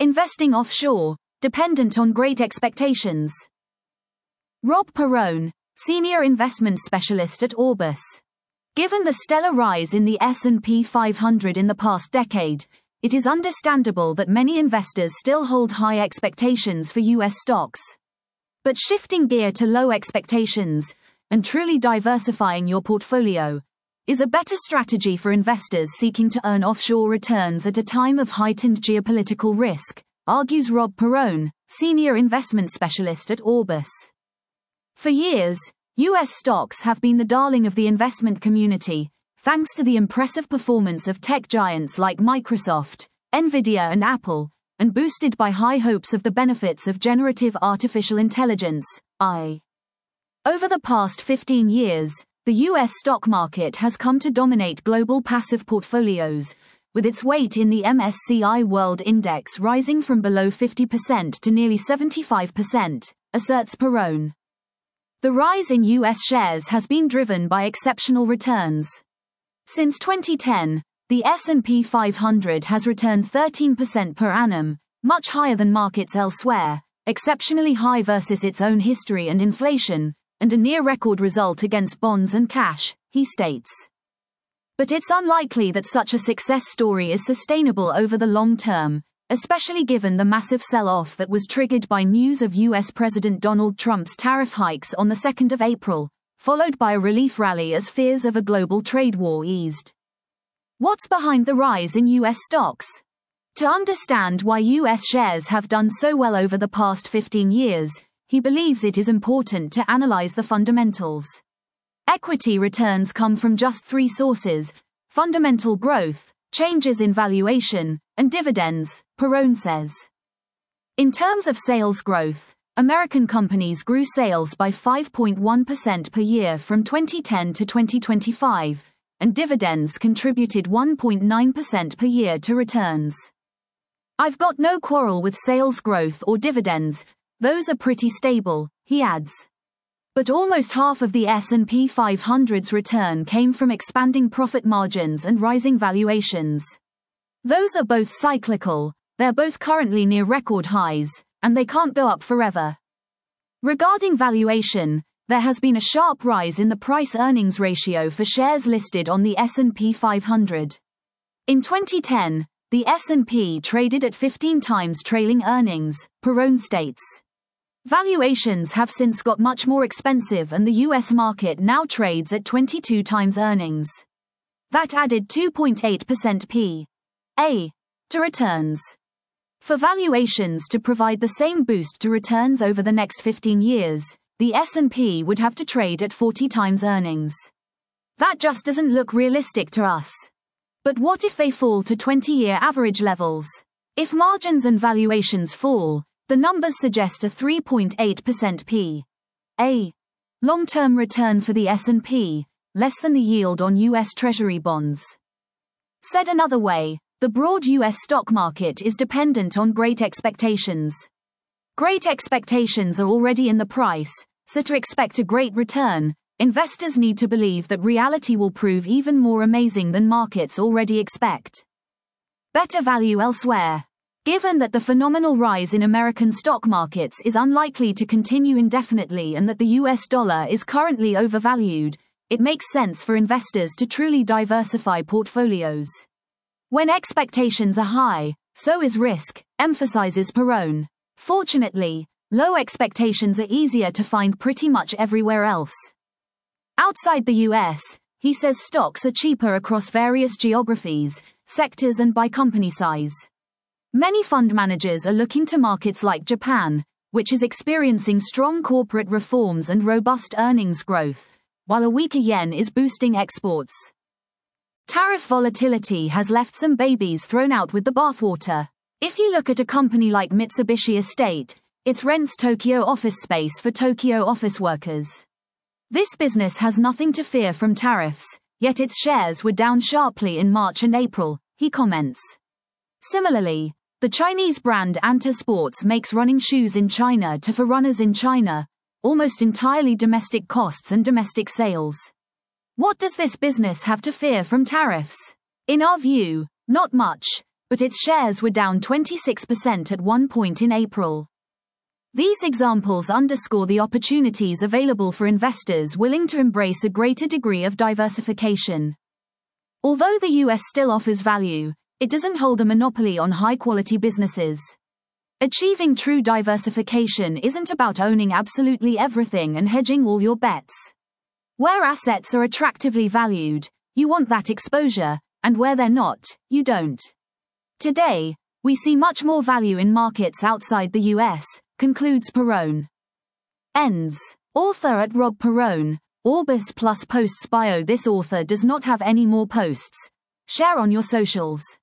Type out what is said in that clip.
Investing offshore, dependent on great expectations. Rob Perrone, Senior Investment Specialist at Orbis. Given the stellar rise in the S&P 500 in the past decade, it is understandable that many investors still hold high expectations for US stocks. But shifting gear to low expectations, and truly diversifying your portfolio, is a better strategy for investors seeking to earn offshore returns at a time of heightened geopolitical risk, argues Rob Perrone, Senior Investment Specialist at Orbis. For years, US stocks have been the darling of the investment community, thanks to the impressive performance of tech giants like Microsoft, Nvidia and Apple, and boosted by high hopes of the benefits of generative artificial intelligence, AI. Over the past 15 years, the US stock market has come to dominate global passive portfolios, with its weight in the MSCI World Index rising from below 50% to nearly 75%, asserts Perrone. The rise in US shares has been driven by exceptional returns. Since 2010, the S&P 500 has returned 13% per annum, much higher than markets elsewhere, exceptionally high versus its own history and inflation, and a near-record result against bonds and cash, he states. But it's unlikely that such a success story is sustainable over the long term, especially given the massive sell-off that was triggered by news of US President Donald Trump's tariff hikes on the 2nd of April, followed by a relief rally as fears of a global trade war eased. What's behind the rise in US stocks? To understand why US shares have done so well over the past 15 years, he believes it is important to analyze the fundamentals. Equity returns come from just three sources: fundamental growth, changes in valuation, and dividends, Perrone says. In terms of sales growth, American companies grew sales by 5.1% per year from 2010 to 2025, and dividends contributed 1.9% per year to returns. I've got no quarrel with sales growth or dividends, those are pretty stable, he adds. But almost half of the S&P 500's return came from expanding profit margins and rising valuations. Those are both cyclical, they're both currently near record highs, and they can't go up forever. Regarding valuation, there has been a sharp rise in the price-earnings ratio for shares listed on the S&P 500. In 2010, the S&P traded at 15 times trailing earnings, Perrone states. Valuations have since got much more expensive and the US market now trades at 22 times earnings. That added 2.8% P/A to returns. For valuations to provide the same boost to returns over the next 15 years, the S&P would have to trade at 40 times earnings. That just doesn't look realistic to us. But what if they fall to 20-year average levels? If margins and valuations fall, the numbers suggest a 3.8% P/A long-term return for the S&P, less than the yield on US Treasury bonds. Said another way, the broad US stock market is dependent on great expectations. Great expectations are already in the price, so to expect a great return, investors need to believe that reality will prove even more amazing than markets already expect. Better value elsewhere. Given that the phenomenal rise in American stock markets is unlikely to continue indefinitely and that the US dollar is currently overvalued, it makes sense for investors to truly diversify portfolios. When expectations are high, so is risk, emphasizes Perrone. Fortunately, low expectations are easier to find pretty much everywhere else. Outside the US, he says stocks are cheaper across various geographies, sectors and by company size. Many fund managers are looking to markets like Japan, which is experiencing strong corporate reforms and robust earnings growth, while a weaker yen is boosting exports. Tariff volatility has left some babies thrown out with the bathwater. If you look at a company like Mitsubishi Estate, it rents Tokyo office space for Tokyo office workers. This business has nothing to fear from tariffs, yet its shares were down sharply in March and April, he comments. Similarly, the Chinese brand Anta Sports makes running shoes in China for runners in China, almost entirely domestic costs and domestic sales. What does this business have to fear from tariffs? In our view, not much, but its shares were down 26% at one point in April. These examples underscore the opportunities available for investors willing to embrace a greater degree of diversification. Although the US still offers value, it doesn't hold a monopoly on high-quality businesses. Achieving true diversification isn't about owning absolutely everything and hedging all your bets. Where assets are attractively valued, you want that exposure, and where they're not, you don't. Today, we see much more value in markets outside the US, concludes Perrone. Ends. Author at Rob Perrone, Orbis Plus posts bio. This author does not have any more posts. Share on your socials.